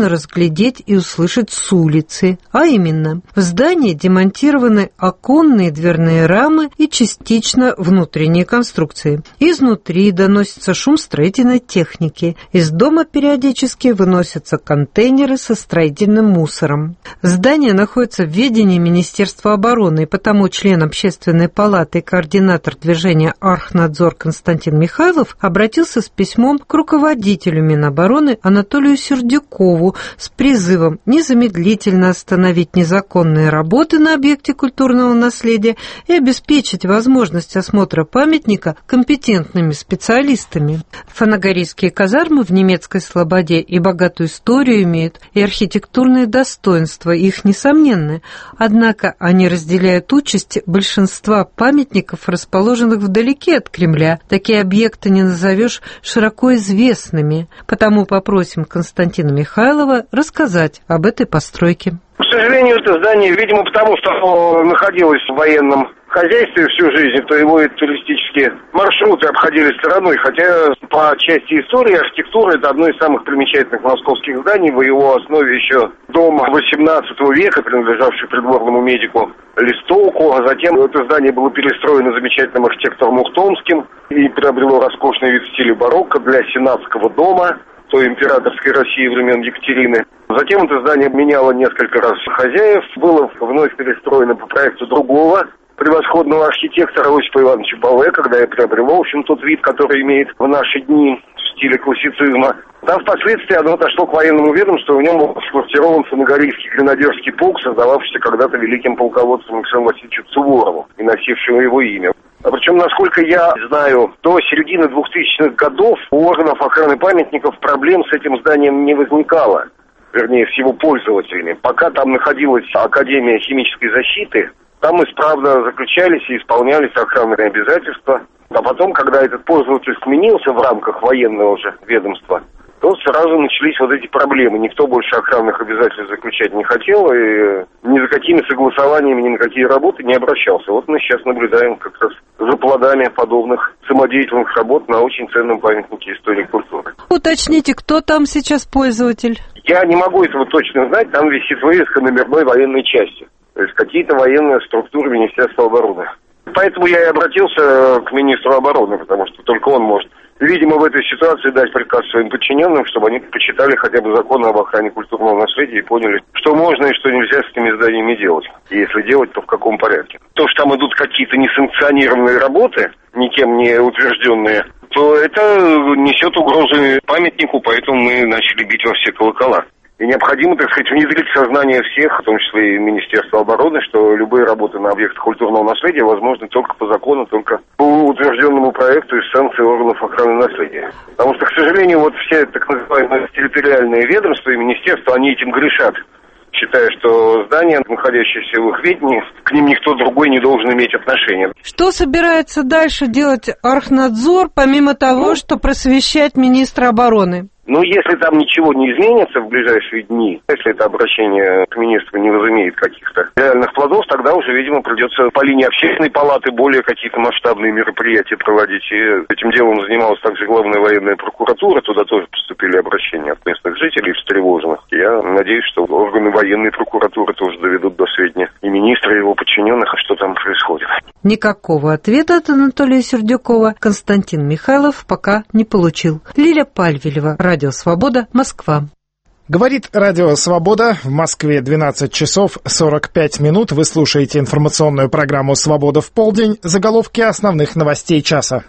разглядеть и услышать с улицы. А именно, в здании демонтированы оконные дверные рамы и частично внутренние конструкции. Изнутри доносится шум строительной техники. Из дома периодически выносятся контейнеры со строительным мусором. Здание находится в ведении Министерства обороны, и потому член Общественной палаты и координатор движения «Архнадзор» Константин Михайлов обратился с письмом к руководителю Минобороны Анатолию Сердюкову с призывом незамедлительно остановить незаконные работы на объекте культурного наследия и обеспечить возможность осмотра памятника компетентными специалистами. Фанагорийские казармы в немецкой слободе и богатую историю имеют, и архитектурные достоинства их несомненны, однако они разделяют участь большинства памятников, расположенных вдалеке от Кремля. Такие объекты не назовешь широко известными, потому попросим Константина Михайлова рассказать об этой постройке. К сожалению, это здание, видимо, потому что оно находилось в военном хозяйстве всю жизнь, то его и туристические маршруты обходили стороной, хотя по части истории архитектуры это одно из самых примечательных московских зданий. В его основе еще дом восемнадцатого века, принадлежавший придворному медику Листоуку, а затем это здание было перестроено замечательным архитектором Ухтомским и приобрело роскошный вид в стиле барокко для сенатского дома той императорской России времен Екатерины. Затем это здание меняло несколько раз хозяев, было вновь перестроено по проекту другого превосходного архитектора Осипа Ивановича Баве, когда я приобрело, в общем, тот вид, который имеет в наши дни в стиле классицизма. Там впоследствии оно отошло к военному ведомству, в нем был сквартирован Фанагорийский гренадерский полк, создававшийся когда-то великим полководцем Александром Васильевичем Суворовым и носившего его имя. А причем, насколько я знаю, до середины двухтысячных годов у органов охраны памятников проблем с этим зданием не возникало, вернее, с его пользователями. Пока там находилась Академия химической защиты, там исправно заключались и исполнялись охранные обязательства. А потом, когда этот пользователь сменился в рамках военного же ведомства, то сразу начались вот эти проблемы. Никто больше охранных обязательств заключать не хотел, и ни за какими согласованиями, ни на какие работы не обращался. Вот мы сейчас наблюдаем как раз за плодами подобных самодеятельных работ на очень ценном памятнике истории и культуры. Уточните, кто там сейчас пользователь? Я не могу этого точно знать, там висит вывеска номерной военной части. То есть какие-то военные структуры Министерства обороны. Поэтому я и обратился к министру обороны, потому что только он может, видимо, в этой ситуации дать приказ своим подчиненным, чтобы они почитали хотя бы законы об охране культурного наследия и поняли, что можно и что нельзя с этими зданиями делать. И если делать, то в каком порядке. То, что там идут какие-то несанкционированные работы, никем не утвержденные, то это несет угрозы памятнику, поэтому мы начали бить во все колокола. И необходимо, так сказать, внедрить в сознание всех, в том числе и Министерства обороны, что любые работы на объектах культурного наследия возможны только по закону, только по утвержденному проекту из санкций органов охраны наследия. Потому что, к сожалению, вот все так называемые территориальные ведомства и министерства, они этим грешат, считая, что здания, находящиеся в их ведении, к ним никто другой не должен иметь отношения. Что собирается дальше делать Архнадзор, помимо того, ну, что просвещать министра обороны? Ну, если там ничего не изменится в ближайшие дни, если это обращение к министру не возымеет каких-то реальных плодов, тогда уже, видимо, придется по линии общественной палаты более какие-то масштабные мероприятия проводить. И этим делом занималась также главная военная прокуратура, туда тоже поступили обращения от местных жителей встревоженных. Я надеюсь, что органы военной прокуратуры тоже доведут до сведения и министра, и его подчиненных, что там происходит. Никакого ответа от Анатолия Сердюкова Константин Михайлов пока не получил. Лиля Пальвелева, Радио «Свобода», Москва. Говорит Радио «Свобода». В Москве двенадцать часов сорок пять минут. Вы слушаете информационную программу «Свобода в полдень». Заголовки основных новостей часа.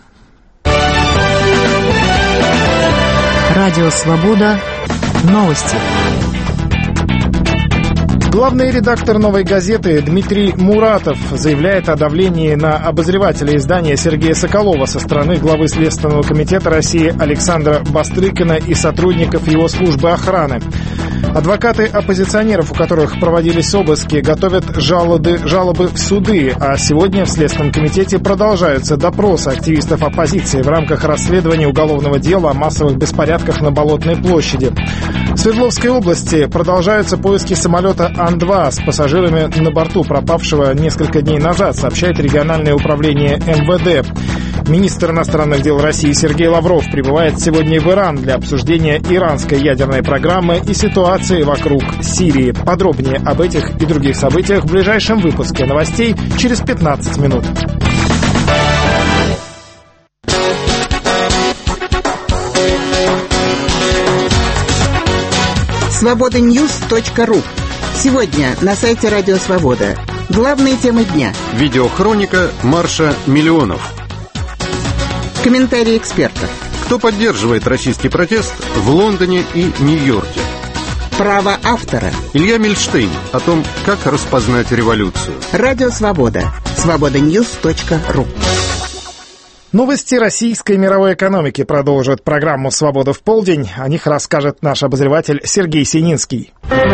Радио «Свобода». Новости. Главный редактор «Новой газеты» Дмитрий Муратов заявляет о давлении на обозревателя издания Сергея Соколова со стороны главы Следственного комитета России Александра Бастрыкина и сотрудников его службы охраны. Адвокаты оппозиционеров, у которых проводились обыски, готовят жалобы, жалобы в суды, а сегодня в Следственном комитете продолжаются допросы активистов оппозиции в рамках расследования уголовного дела о массовых беспорядках на Болотной площади. В Свердловской области продолжаются поиски самолета Ан два с пассажирами на борту, пропавшего несколько дней назад, сообщает региональное управление эм вэ дэ. Министр иностранных дел России Сергей Лавров прибывает сегодня в Иран для обсуждения иранской ядерной программы и ситуации вокруг Сирии. Подробнее об этих и других событиях в ближайшем выпуске новостей через пятнадцать минут. свобода ньюс точка ру. Сегодня на сайте Радио Свобода. Главные темы дня. Видеохроника марша миллионов. Комментарии экспертов. Кто поддерживает российский протест в Лондоне и Нью-Йорке? Право автора. Илья Мильштейн о том, как распознать революцию. Радио Свобода. свобода ньюс точка ру. Новости российской и мировой экономики продолжат программу «Свобода в полдень». О них расскажет наш обозреватель Сергей Сининский.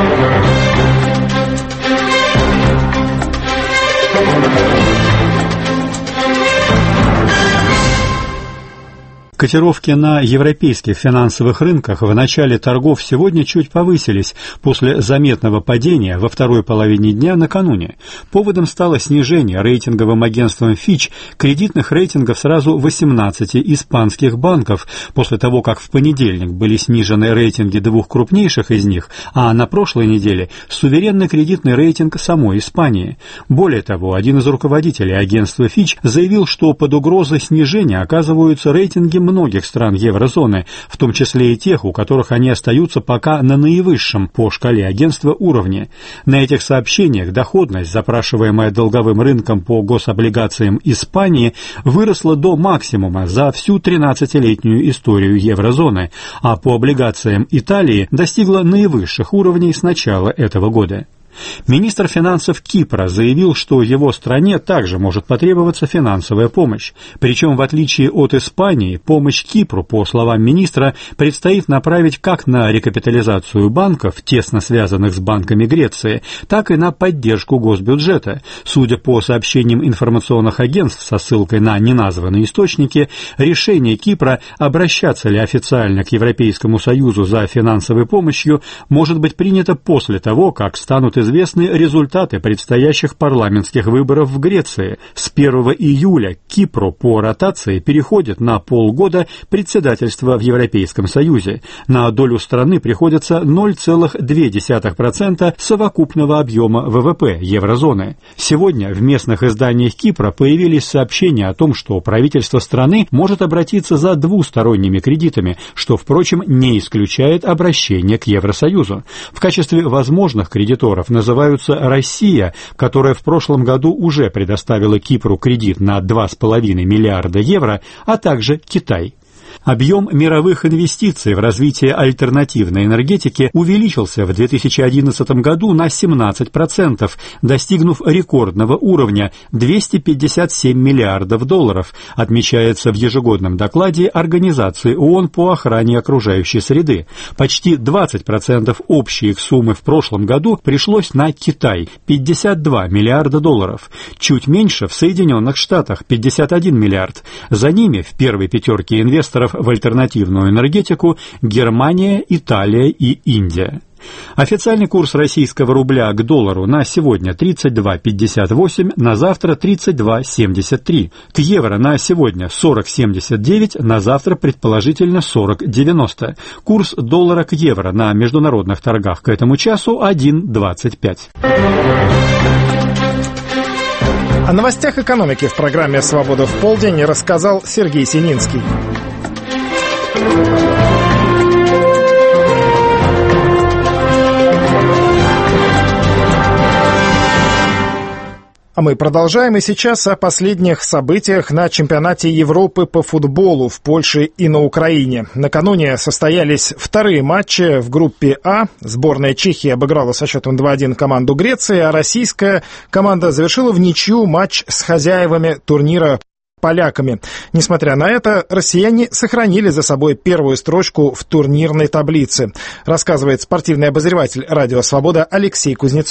Котировки на европейских финансовых рынках в начале торгов сегодня чуть повысились после заметного падения во второй половине дня накануне. Поводом стало снижение рейтинговым агентством Fitch кредитных рейтингов сразу восемнадцати испанских банков, после того, как в понедельник были снижены рейтинги двух крупнейших из них, а на прошлой неделе суверенный кредитный рейтинг самой Испании. Более того, один из руководителей агентства Fitch заявил, что под угрозой снижения оказываются рейтинги многих стран еврозоны, в том числе и тех, у которых они остаются пока на наивысшем по шкале агентства уровне. На этих сообщениях доходность, запрашиваемая долговым рынком по гособлигациям Испании, выросла до максимума за всю тринадцатилетнюю историю еврозоны, а по облигациям Италии достигла наивысших уровней с начала этого года. Министр финансов Кипра заявил, что его стране также может потребоваться финансовая помощь. Причем, в отличие от Испании, помощь Кипру, по словам министра, предстоит направить как на рекапитализацию банков, тесно связанных с банками Греции, так и на поддержку госбюджета. Судя по сообщениям информационных агентств со ссылкой на неназванные источники, решение Кипра, обращаться ли официально к Европейскому Союзу за финансовой помощью, может быть принято после того, как станут известны результаты предстоящих парламентских выборов в Греции. С первого июля Кипру по ротации переходит на полгода председательство в Европейском Союзе. На долю страны приходится ноль целых две десятых процента совокупного объема ВВП еврозоны. Сегодня в местных изданиях Кипра появились сообщения о том, что правительство страны может обратиться за двусторонними кредитами, что, впрочем, не исключает обращение к Евросоюзу. В качестве возможных кредиторов называются Россия, которая в прошлом году уже предоставила Кипру кредит на два с половиной миллиарда евро, а также Китай. Объем мировых инвестиций в развитие альтернативной энергетики увеличился в две тысячи одиннадцатом году на семнадцать процентов, достигнув рекордного уровня двести пятьдесят семь миллиардов долларов, отмечается в ежегодном докладе Организации ООН по охране окружающей среды. Почти двадцать процентов общей их суммы в прошлом году пришлось на Китай – пятьдесят два миллиарда долларов. Чуть меньше в Соединенных Штатах – пятьдесят один миллиард. За ними в первой пятерке инвесторов в альтернативную энергетику Германия, Италия и Индия. Официальный курс российского рубля к доллару на сегодня тридцать два пятьдесят восемь, на завтра тридцать два семьдесят три. К евро на сегодня сорок семьдесят девять, на завтра предположительно сорок девяносто. Курс доллара к евро на международных торгах к этому часу один двадцать пять. О новостях экономики в программе «Свобода в полдень» рассказал Сергей Сининский. А мы продолжаем, и сейчас о последних событиях на чемпионате Европы по футболу в Польше и на Украине. Накануне состоялись вторые матчи в группе А. Сборная Чехии обыграла со счетом два один команду Греции, а российская команда завершила в ничью матч с хозяевами турнира поляками. Несмотря на это, россияне сохранили за собой первую строчку в турнирной таблице, рассказывает спортивный обозреватель «Радио Свобода» Алексей Кузнецов.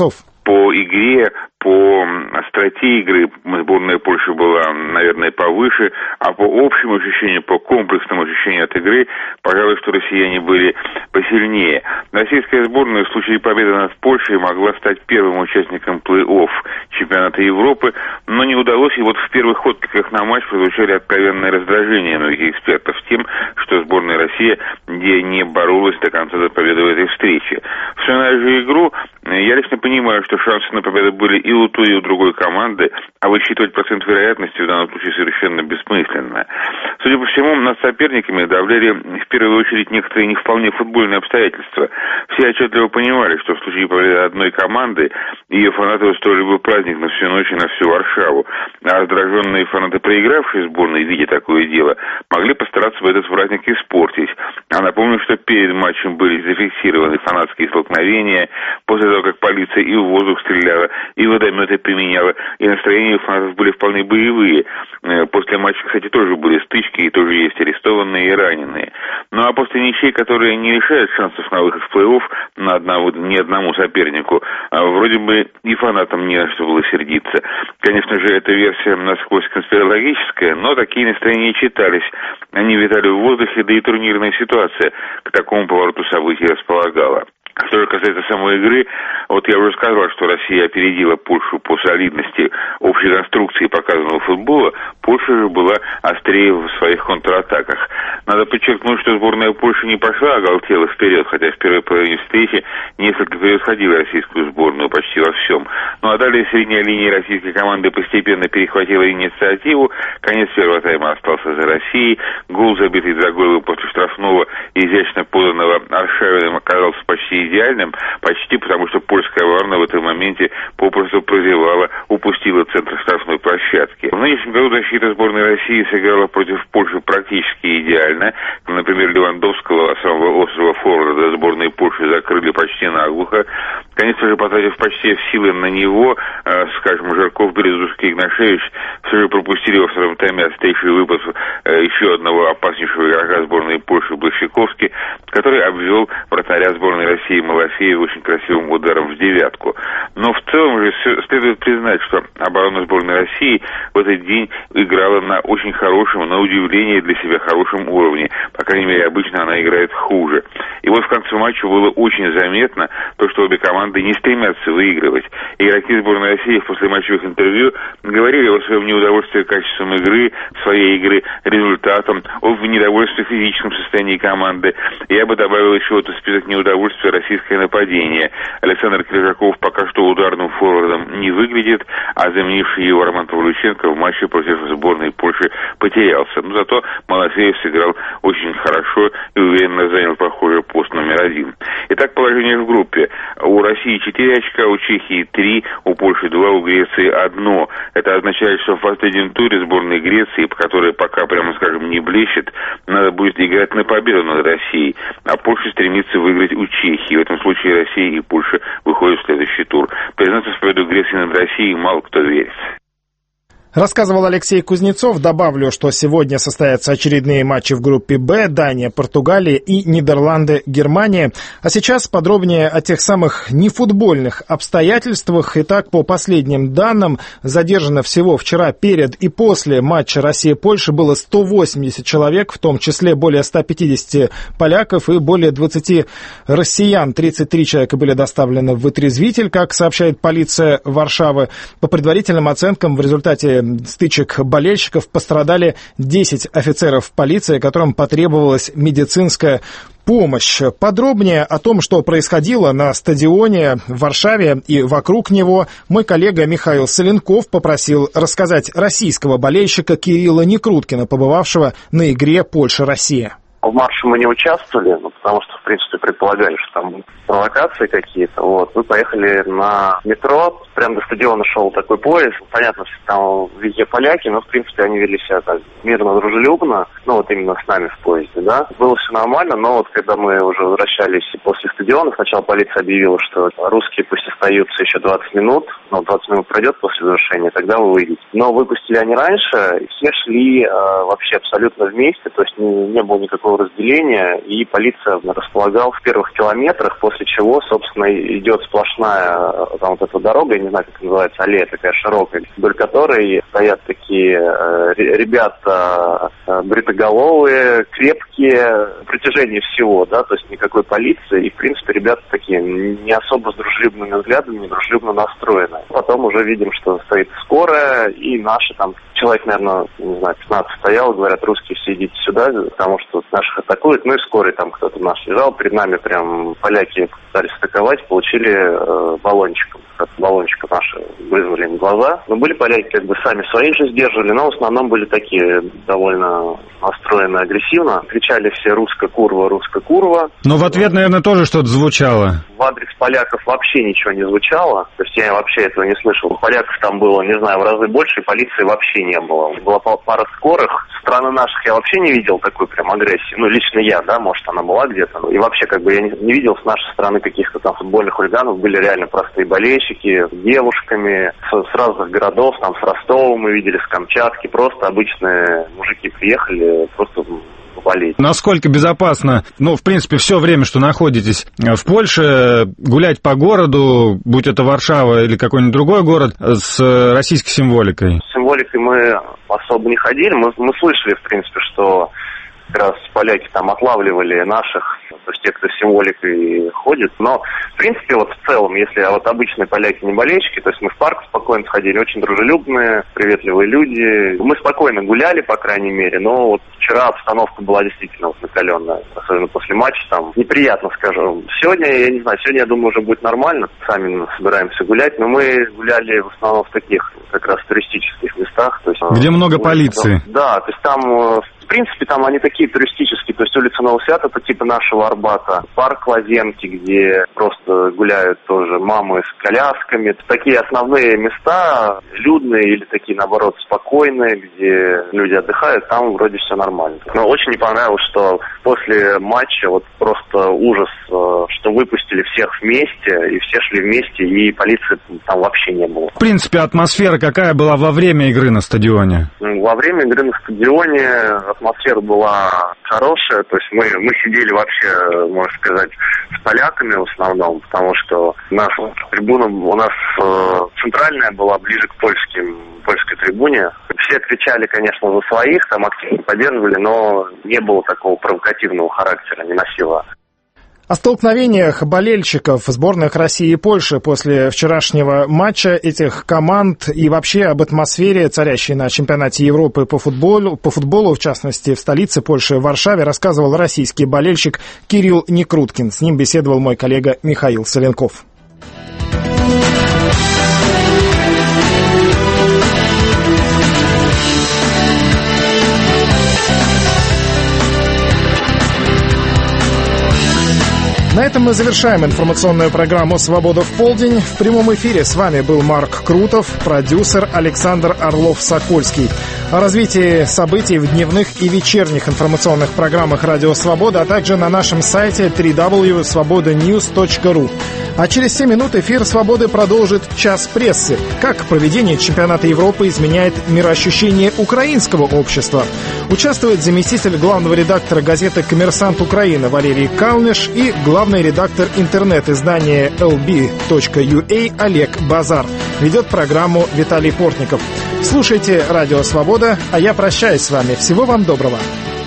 по игре, по остроте игры сборная Польши была, наверное, повыше, а по общему ощущению, по комплексному ощущению от игры, пожалуй, что россияне были посильнее. Российская сборная в случае победы над Польшей могла стать первым участником плей-офф чемпионата Европы, но не удалось, и вот в первых откликах на матч прозвучали откровенное раздражение многих экспертов тем, что сборная России не боролась до конца за победу в этой встрече. Вспоминая же игру, я лично понимаю, что шансы на победу были и у той, и у другой команды, а высчитывать процент вероятности в данном случае совершенно бессмысленно. Судя по всему, над соперниками давляли в первую очередь некоторые не вполне футбольные обстоятельства. Все отчетливо понимали, что в случае победы одной команды ее фанаты устроили бы праздник на всю ночь и на всю Варшаву, а раздраженные фанаты проигравшей сборной, видя такое дело, могли постараться бы этот праздник испортить. А напомню, что перед матчем были зафиксированы фанатские столкновения, после того, как полиция и в воздух стреляла, и водометы применяла, и настроения у фанатов были вполне боевые. После матча, кстати, тоже были стычки, и тоже есть арестованные и раненые. Ну а после ничей, которые не лишают шансов на выход в плей-офф на одного, ни одному сопернику, вроде бы и фанатам не на что было сердиться. Конечно же, эта версия насквозь конспирологическая, но такие настроения читались. Они витали в воздухе, да и турнирная ситуация к такому повороту событий располагала. Что же касается самой игры, вот я уже сказал, что Россия опередила Польшу по солидности общей конструкции показанного футбола. Польша же была острее в своих контратаках. Надо подчеркнуть, что сборная Польши не пошла оголтела вперед, хотя в первой половине встречи несколько превосходила российскую сборную почти во всем. Ну а далее средняя линия российской команды постепенно перехватила инициативу. Конец первого тайма остался за Россией. Гол, забитый Дзагоевым после штрафного, изящно поданного Аршавиным, оказался почти идеальным, почти потому, что польская оборона в этом моменте попросту прозевала, упустила центр штрафной площадки. В нынешнем году защита сборной России сыграла против Польши практически идеально. Например, Левандовского, самого острого форварда сборной Польши, закрыли почти наглухо. Конечно же, потратив почти силы на него, э, скажем, Жарков, Березовский, Игнашевич все же пропустили во втором тайме острейший выпад э, еще одного опаснейшего игрока сборной Польши Блащиковски, который обвел вратаря сборной России Малафеева очень красивым ударом в девятку. Но в целом же следует признать, что оборона сборной России в этот день играла на очень хорошем, на удивление для себя хорошем уровне. По крайней мере, обычно она играет хуже. И вот в конце матча было очень заметно то, что обе команды не стремятся выигрывать. Игроки сборной России в послематчевых интервью говорили о своем неудовольствии качеством игры, своей игры, результатом, о недовольстве физическом состоянии команды. Я бы добавил еще вот в список неудовольствия российское нападение. Александр Крижаков пока что ударным форвардом не выглядит, а заменивший его Роман Павлюченко в матче против сборной Польши потерялся. Но зато Малафеев сыграл очень хорошо и уверенно занял, похоже, пост номер один. Итак, положение в группе. У России четыре очка, у Чехии три, у Польши два, у Греции одно. Это означает, что в последнем туре сборной Греции, которая пока, прямо скажем, не блещет, надо будет играть на победу над Россией, а Польша стремится выиграть у Чехии. В этом случае Россия и Польша выходят в следующий тур. Признаться, в победу Греции над Россией мало кто верит. Рассказывал Алексей Кузнецов. Добавлю, что сегодня состоятся очередные матчи в группе «Б». Дания, Португалия и Нидерланды, Германия. А сейчас подробнее о тех самых нефутбольных обстоятельствах. Итак, по последним данным, задержано всего вчера перед и после матча Россия-Польша было сто восемьдесят человек, в том числе более ста пятидесяти поляков и более двадцати россиян. тридцать три человека были доставлены в вытрезвитель, как сообщает полиция Варшавы. По предварительным оценкам, в результате стычек болельщиков пострадали десять офицеров полиции, которым потребовалась медицинская помощь. Подробнее о том, что происходило на стадионе в Варшаве и вокруг него, мой коллега Михаил Соленков попросил рассказать российского болельщика Кирилла Некруткина, побывавшего на игре Польша-Россия. В марше мы не участвовали, ну, потому что, в принципе, предполагали, что там провокации какие-то. Вот. Мы поехали на метро, прямо до стадиона шел такой поезд. Понятно, что там везде поляки, но, в принципе, они вели себя так мирно, дружелюбно. Ну, вот именно с нами в поезде, да. Было все нормально, но вот когда мы уже возвращались после стадиона, сначала полиция объявила, что русские пусть остаются еще двадцать минут, но двадцать минут пройдет после завершения, тогда вы выйдете. Но выпустили они раньше, и все шли э, вообще абсолютно вместе, то есть не, не было никакого полицейского разделения, и полиция располагала в первых километрах, после чего, собственно, идет сплошная там вот эта дорога, я не знаю, как называется, аллея такая широкая, вдоль которой стоят такие э, ребята э, бритоголовые, крепкие, на протяжении всего, да, то есть никакой полиции, и, в принципе, ребята такие не особо с дружелюбными взглядами, не дружелюбно настроены. Потом уже видим, что стоит скорая, и наши там, человек, наверное, не знаю, пятнадцать стоял, говорят, русские все идите сюда, потому что наших атакуют, ну и скорый там кто-то наш лежал, перед нами прям поляки пытались атаковать, получили э, баллончиком, баллончиком наши вызвали им глаза. Но были поляки, как бы сами своих же сдерживали, но в основном были такие довольно настроены агрессивно. Кричали все «русско курва, русско курва». Но в ответ, наверное, тоже что-то звучало. В адрес поляков вообще ничего не звучало, то есть я вообще этого не слышал. У поляков там было, не знаю, в разы больше, и полиции вообще не было. Была пара скорых. Со стороны наших я вообще не видел такой прям агрессии. Ну, лично я, да, может, она была где-то. И вообще, как бы, я не, не видел с нашей стороны каких-то там футбольных хулиганов. Были реально простые болельщики с девушками с, с разных городов. Там с Ростова мы видели, с Камчатки. Просто обычные мужики приехали, просто... болеть. Насколько безопасно, ну, в принципе, все время, что находитесь в Польше, гулять по городу, будь это Варшава или какой-нибудь другой город, с российской символикой? С символикой мы особо не ходили. Мы, мы слышали, в принципе, что как раз поляки там отлавливали наших, то есть те, кто с символикой ходит. Но, в принципе, вот в целом, если вот обычные поляки не болельщики, то есть мы в парк спокойно сходили, очень дружелюбные, приветливые люди. Мы спокойно гуляли, по крайней мере, но вот вчера обстановка была действительно вот накаленная, особенно после матча, там неприятно, скажем. Сегодня, я не знаю, сегодня, я думаю, уже будет нормально, сами собираемся гулять, но мы гуляли в основном в таких как раз туристических местах. То есть, где много полиции. Да, то есть там... В принципе, там они такие туристические, то есть улица Новосвят, это типа нашего Арбата, парк Лазенки, где просто гуляют тоже мамы с колясками. Это такие основные места, людные или такие, наоборот, спокойные, где люди отдыхают, там вроде все нормально. Но очень не понравилось, что после матча вот просто ужас, что выпустили всех вместе, и все шли вместе, и полиции там вообще не было. В принципе, атмосфера какая была во время игры на стадионе? Во время игры на стадионе атмосфера была хорошая, то есть мы, мы сидели вообще, можно сказать, с поляками в основном, потому что наша трибуна у нас э, центральная была ближе к польским, польской трибуне. Все кричали, конечно, за своих, там активно поддерживали, но не было такого провокативного характера, не носило. О столкновениях болельщиков сборных России и Польши после вчерашнего матча этих команд и вообще об атмосфере, царящей на чемпионате Европы по футболу, по футболу, в частности, в столице Польши, в Варшаве, рассказывал российский болельщик Кирилл Некруткин. С ним беседовал мой коллега Михаил Соленков. На этом мы завершаем информационную программу «Свобода в полдень». В прямом эфире с вами был Марк Крутов, продюсер Александр Орлов-Сокольский. О развитии событий в дневных и вечерних информационных программах «Радио Свобода», а также на нашем сайте дабл ю дабл ю дабл ю точка свобода ньюс точка ру. А через семь минут эфир «Свободы» продолжит «Час прессы». Как проведение чемпионата Европы изменяет мироощущение украинского общества. Участвует заместитель главного редактора газеты «Коммерсант Украины» Валерий Калныш и главный редактор интернет-издания эл би точка ю а Олег Базар. Ведет программу Виталий Портников. Слушайте «Радио Свобода», а я прощаюсь с вами. Всего вам доброго.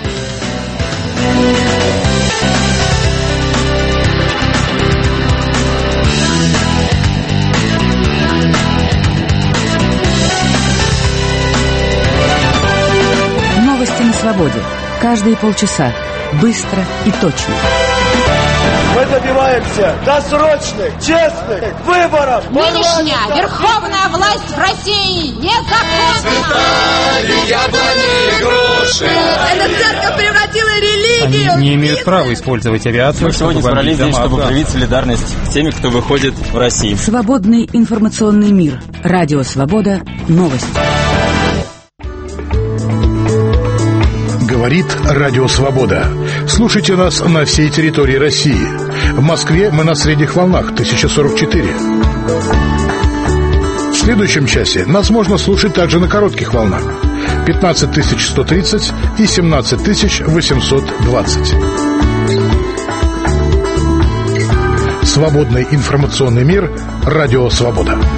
Новости на свободе. Каждые полчаса. Быстро и точно. Мы добиваемся досрочных, честных выборов. Нынешняя верховная власть в России незаконна. Яблони и груши. Эта церковь превратила религию. Они не имеют права использовать авиацию. Мы сегодня собрались здесь, чтобы проявить солидарность с теми, кто выходит в Россию. Свободный информационный мир. Радио Свобода. Новости. Говорит Радио Свобода. Слушайте нас на всей территории России. В Москве мы на средних волнах тысяча сорок четыре. В следующем часе нас можно слушать также на коротких волнах. пятнадцать тысяч сто тридцать и семнадцать тысяч восемьсот двадцать. Свободный информационный мир. Радио «Свобода».